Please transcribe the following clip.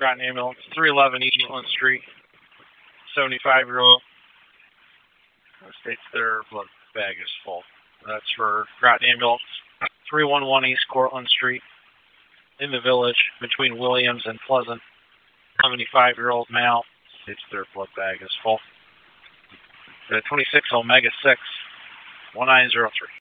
Groton Ambulance, 311 East Woodland Street. 75-year-old states their blood bag is full. That's for Groton Ambulance, 311 East Cortlandt Street, in the village between Williams and Pleasant. 75-year-old male states their blood bag is full. 26 Omega 6, 1903.